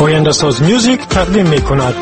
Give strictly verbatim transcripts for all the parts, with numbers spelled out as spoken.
آینده‌ساز میوزیک تقدیم می‌کند.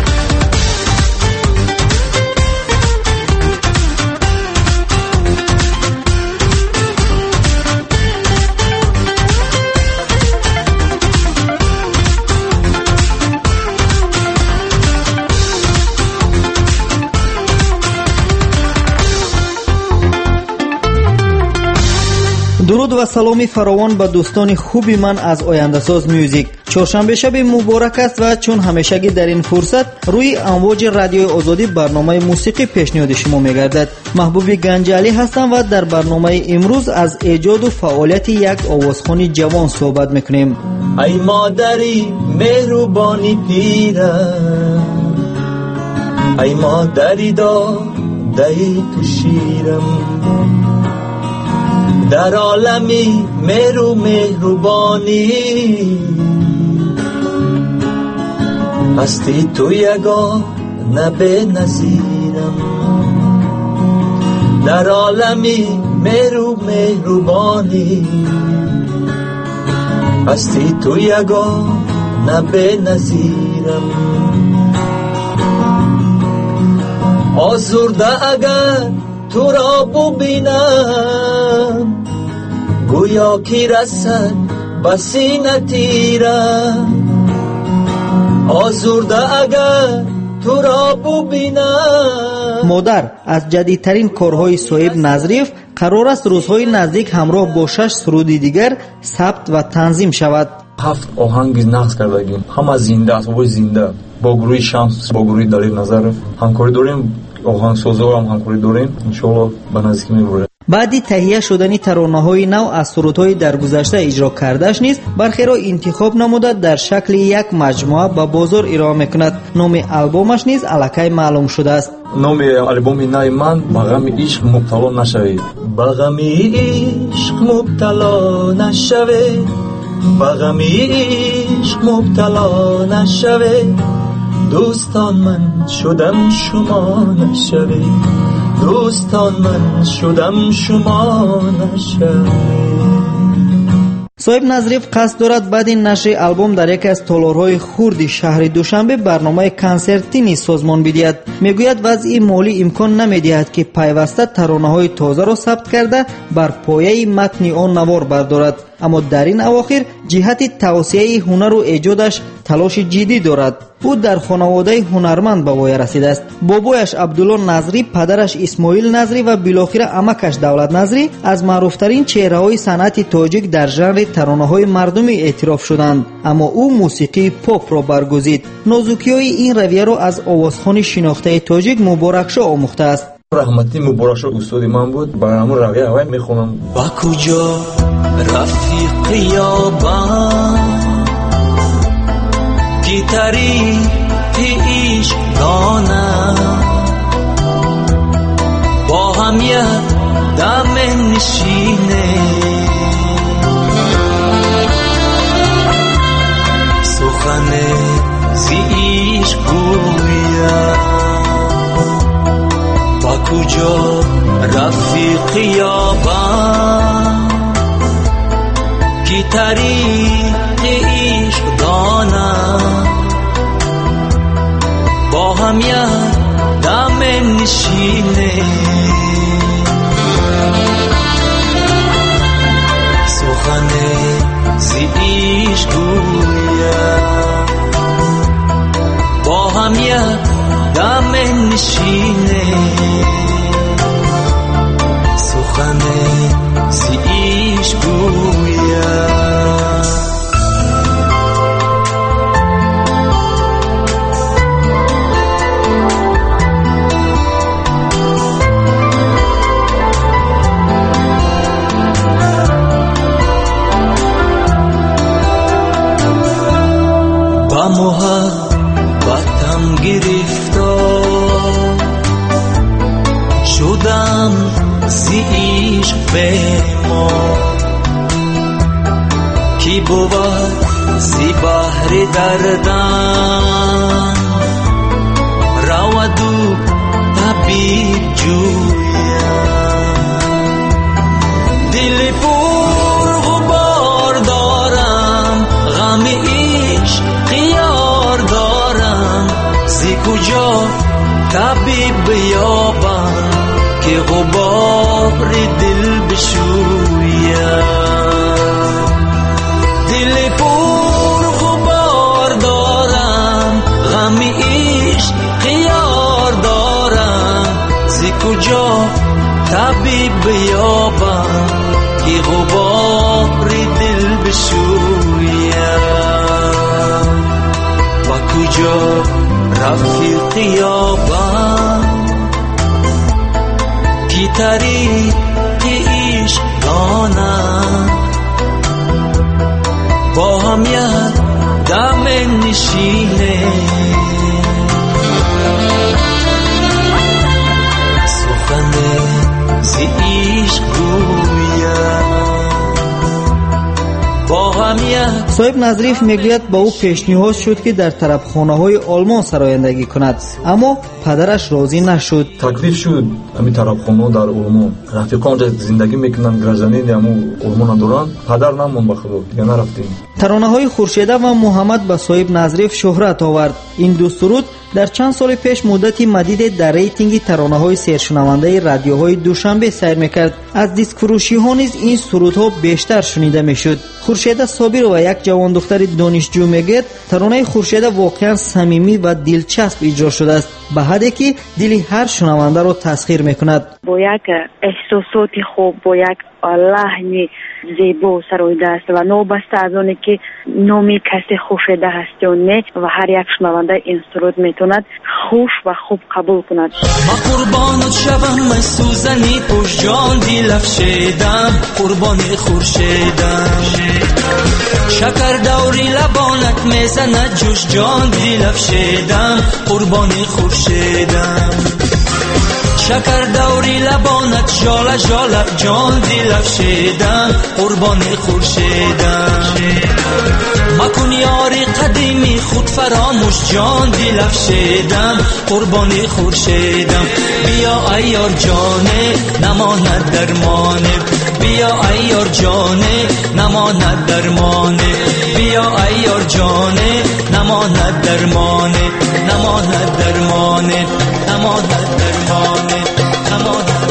дуруд ва саломи фаровон ба дӯстони хуби ман аз ояндасоз мюзик. чоршанбе шаби муборак аст ва чун ҳамешагӣ дар ин фурсат рӯи амвоҷи радиои озодӣ барномаи мусиқӣ пешниҳоди шумо мегардад. маҳбуби ганҷалӣ ҳастам ва дар барномаи имрӯз аз эҷоду фаъолияти як овозхони ҷавон суҳбат мекунем. ай модари меҳрубони пира, ай модари додаи туширам, در عالمی مهر و مهربانی هستی تو یگانه به نظیرم. در عالمی مهر و مهربانی هستی تو یگانه به نظیرم. آزرده اگر تو را ببینم گویا کی رسد به سینه تیرم. آزرده اگر تو را ببینم. مادر از جدیدترین کارهای صهیب نظریف قرار است روزهای نزدیک همراه با شش سرودی دیگر ثبت و تنظیم شود. هفت آهنگ نقش کردیم، همه زنده است، وای زنده با گروه شمس، با گروه دلیل نظرف همکاری داریم. آهنگسازا هم همکاری داریم، انشالله به نزدیکی میبره. баъди таҳия шудани таронаҳои нав аз сурудҳои даргузашта иҷро кардаш низ бархеро интихоб намуда дар шакли як маҷмуа ба бозор ироа мекунад. номи албомаш низ аллакай маълум шудааст. номи албоми нави ман ба ғами ишқ мубтало нашавед. ба ғами ишқ мубтало нашавед, ба ғами ишқ мубтало нашавед. دوستان من شدم شما نشوید، دوستان من شدم شما نشوید. صهیب نظریف قصد دارد بعد این نشر آلبوم در یکی از تالارهای خرد شهر دوشنبه برنامه کنسرتی نیز سازمان بدهد. میگوید وضع مالی امکان نمیدهد که پیوسته ترانه‌های تازه را ثبت کرده بر پایه متن آن نوار بردارد، اما در این اواخر جهت توسعه هنر و ایجادش تلاش جدی دارد. او در خانواده هنرمند به وای رسیده است. بابایش عبدالله نظری، پدرش اسماعیل نظری و بالاخره عمکش دولت نظری از معروفترین چهره‌های صنعت تاجیک در ژانر ترانه‌های مردمی اعتراف شدند، اما او موسیقی پاپ را برگزید. نازکی‌های این رویه را از آوازخوان شناخته تاجیک مبارک شاه آموخته است. رحمتی مبارک شاه استاد من بود. برام رویه اوای میخونم. با کجا رفیق یابم کی طریق عشق دانم، با هم یک دم نشینه سخن زی عشق گویم. با کجا رفیق یابم کی طریق عشق دانم، با هم یک دم نشینه سخن زی عشق گویم. با هم یک دم نشینه سخن زی عشق گویم. با محبتم گرفتار شدم زی عشق بیمار، کی بود زی بحر دردم رود و طبیب جویم. دل پر غبار دارم غم عشق طبیب بیابم که غبار دل بشویم. دل پر غبار دارم، غم عشق یار دارم، ز کجا طبیب بیابم که غبار دل بشویم. و کجا رفیق یابم که طریق عشق دانم، با هم یک دم نشینه، سخن ز عشق گویم. با هم یک. صاحب نظریف میگوید با او پیشنهاد شد که در طرفخانه های آلمان سرایندگی کند، اما پدرش راضی نشد. تکلیف شد همین طرفخانه در آلمان، رفیقان زندگی میکنن، گرزنین همو آلمان دارن، پدر نمون به خدا دیگه نرفتیم. ترانه های خورشیده و محمد به صاحب نظریف شهرت آورد. این دو سرود در چند سال پیش مدتی مدید در ریتینگ ترانه های سرشنونده رادیوهای دوشنبه سیر میکرد. از دیسک فروشی ها نیز این سرودها بیشتر شنیده میشد. خورشیده صابر و یک جوان دختر دانشجو میگوید ترانه خورشیده واقعا صمیمی و دلچسب اجرا شده است، به حدی که دل هر شنونده را تسخیر میکند. با یک احساسات خوب، با یک لحن زیبا سرایده است و نوبسته از آنی که نامی کسی خورشیده هست یا نه، و هر یک شنونده این سرود میتوند خوش و خوب قبول کند. ما قربانت شوم، من سوزنی پشت جان دل افشیدم، قربانی خورشیدم. شکر دوری لبانت میزند جوش جان دل افشیدم، قربانی خورشیدم. شکر دوری لبانت جاله جاله جان دل افشیدم، قربانی خورشیدم. مکن یاری قدیمی خود فراموش جان دل افشیدم، قربانی خورشیدم. بیا ای یار جانه نماند درمانه، بیا ای یار جانه نماند درمانه، بیا ای یار جانه نماند درمانه، نماند درمانه، نماند درمانه، نماند درمانه.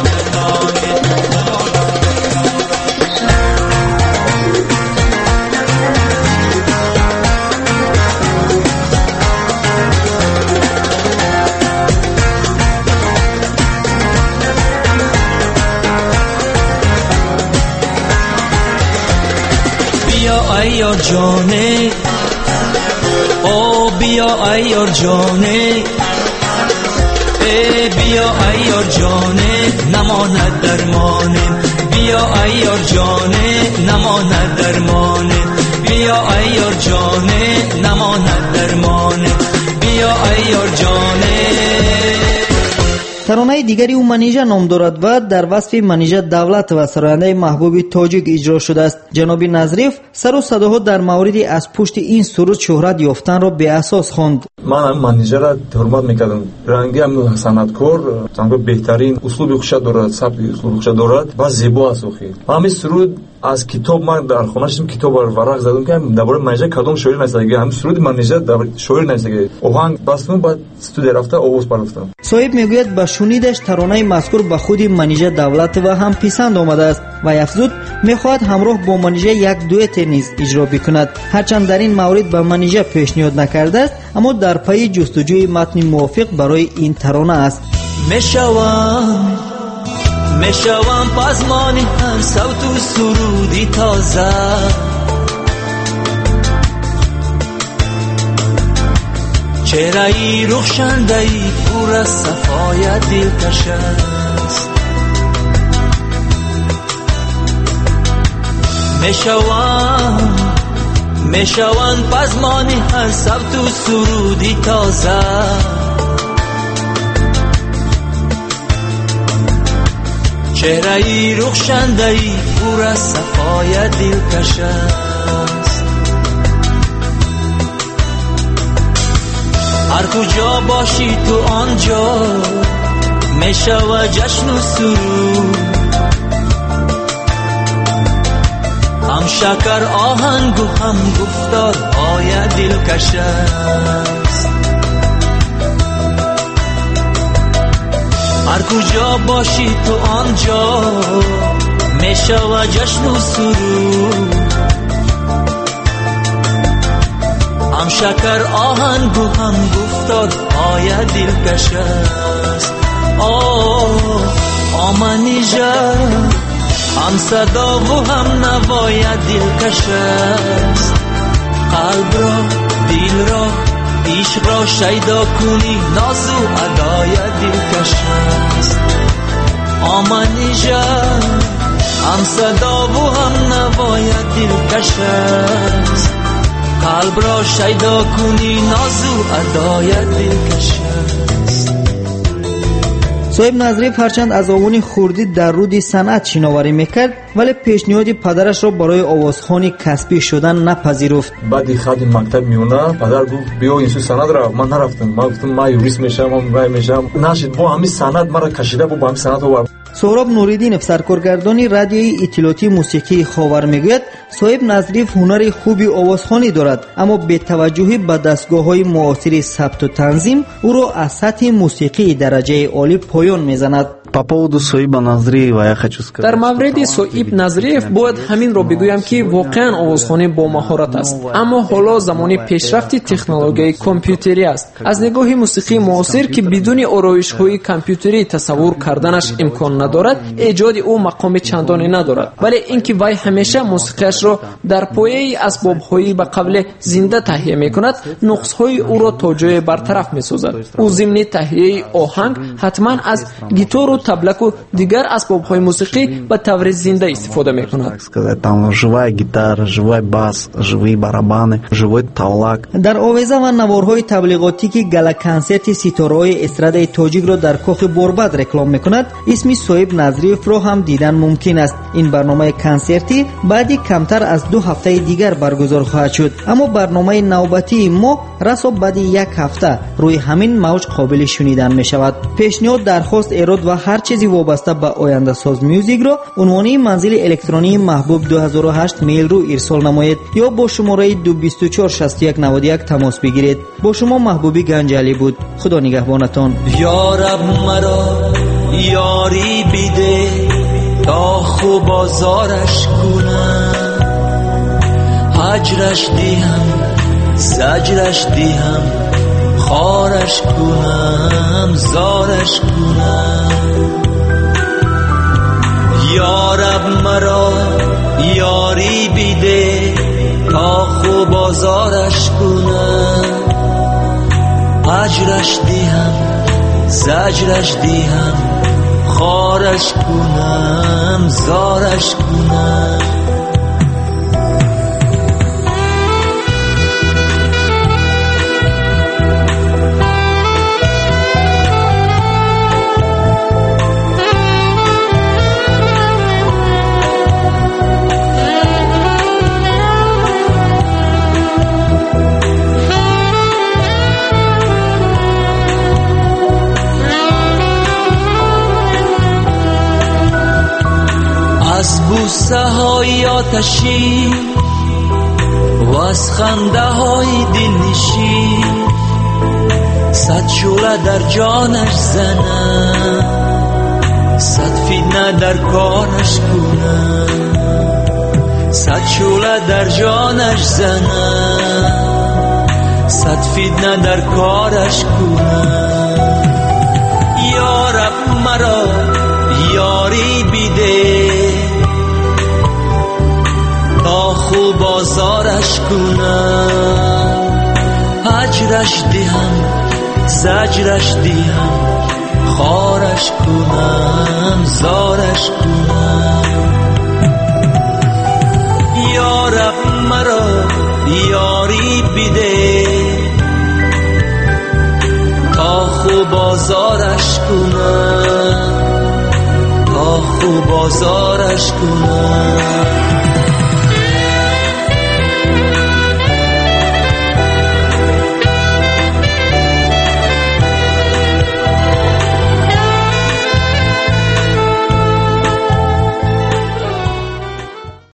بیا ای یار جانه، او بیا ای یار جانه، ای بیا ای یار جانه نماند درمانه، بیا ای یار جانه نماند درمانه، بیا ای یار جانه نماند درمانه، بیا ای یار جانه. ترانه دیگری او منیژه نام دارد و در وصف منیژه دولت و سراینده محبوب تاجیک اجرا شده است. جناب نظریف سر و صداها در مورد از پشت این سرود شهرت یافتن را به اساس خواند. من منیژه را حرمت میکردم، رنگی هم صنعتکار، زنگو بهترین اسلوب خوش دارد، سبک اسلوب خوش دارد و زیبا است. اخی همین سرود از کتاب من در خانه شدم، کتاب ورق زدم که درباره منیژه کدام شاعر نسازه، همین سرود منیژه در شاعر نسازه، آهنگ بستم بعد استودیو رفته آواز برداشتم. صاحب میگوید با شنیدش ترانه مذکور به خود منیژه دولت و هم پسند آمده است و افزود میخواهد همراه با منیژه یک دوئت نیز اجرا بکند. هرچند در این مورد به منیژه پیشنهاد نکرده است، اما در پی جستجوی متن موافق برای این ترانه است. میشوم میشوم پزمانی هر صوت و سرودی تازه، چهره‌ای رخشنده‌ای پر از صفای دلکش است. میشوم میشوم پزمانی هر صوت و سرودی تازه، چهره‌ای رخشنده‌ای پر از صفای دلکش است. هر کجا باشی تو آنجا میشوه جشن و سرود، هم شکر آهنگ و هم گفتارهای دلکش است. هر کجا باشی تو آنجا میشود جشن و سرود. هم شکر آهنگ و هم گفتار آیا دلکش است. آه آمنی جان هم صدا و هم نوای دلکش است. قلب را دل را عشق را شیدا کنی ناز و ادای دلکش است. آمنی جان هم صدا و هم نوای دلکش است. قلب را شیدا کنی ناز و ادای دلکش است. صاحب نظریف هرچند از آوان خوردی در رود صنعت شناوری میکرد ولی پیشنهاد پدرش را برای آوازخوانی کسبی شدن نپذیرفت. بعد خادم مکتب میونه پدر گفت بیا این سو صنعت را. من نرفتم. من گفتم من یوریست میشم، من رای میشم. نشد. با همین صنعت مرا کشیده با همین صنعت و سهراب نوریدینов سرکارگردانی رادیوی اطلاعاتی موسیقی خاور میگوید صاحب نظریف هنر خوبی آوازخوانی دارد، اما بی توجهی به دستگاه‌های معاصر ثبت و تنظیم او را از سطح موسیقی درجه عالی پایان میزند. По поводу Соиба Назриева я хочу сказать. در مورد صاحب نظریف باید همین را بگویم که واقعا آوازخوانی با مهارت است، اما حالا زمان پیشرفت تکنولوژی کامپیوتری است. از نگاه موسیقی معاصر که بدون آرایش‌های کامپیوتری تصور کردنش امکان ندارد، ایجاد او مقام چندانی ندارد، ولی اینکه وی همیشه موسیقیش را در پایه اسباب‌های به قبل زنده تهیه می‌کند، نقص‌های او را تا جای برطرف می‌سازد. او ضمن تهیه آهنگ حتما از گیتار و تبلک و دیگر اسباب‌های موسیقی به طور زنده استفاده می‌کند. Там живая гитара, живой бас, живые барабаны, живой тавlak. در آویزه و نوارهای تبلیغاتی که گلا کنسرت ستاره‌های استرادای تاجیک را در کاخ بوربد رکلام می‌کند، اسم صاحب نظریف را هم دیدن ممکن است. این برنامه کنسرتی بعدی کمتر از دو هفته دیگر برگزار خواهد شد، اما برنامه نوبتی ما رسا بعد یک هفته روی همین موج قابل شنیدن می‌شود. پیشنهاد، درخواست، ایراد و هر چیزی وابسته به آینده ساز میوزیک را عنوانی منزل الکترونی محبوب دو هزار و هشت میل رو ارسال نمایید یا با شماره دو بیست و چهار شصت و یک نود و یک تماس بگیرید. با شما محبوبی گنجالی بود. خدا نگهبانتان. یا رب مرا یاری بیده تا خوب بازارش کنم، هجرش دیم زجرش دیم خارش کنم زارش کنم. یا رب مرا یاری بیده تا خوب بازارش کنم، هجرش دیم زجرش دیم خارش کنم زارش کنم. از بوسه های آتشی و از خنده های دلنشین، صد شعله در جانش زنم، صد فتنه در کارش کنم، صد شعله در جانش زنم، صد فتنه در کارش کنم. یا رب مرا یاری بیده تا خوب بازارش کنم، هجرش دیم زجرش دیم خارش کنم زارش کنم. یا رب مرا یاری بیده تا خوب بازارش کنم، تا خوب بازارش کنم.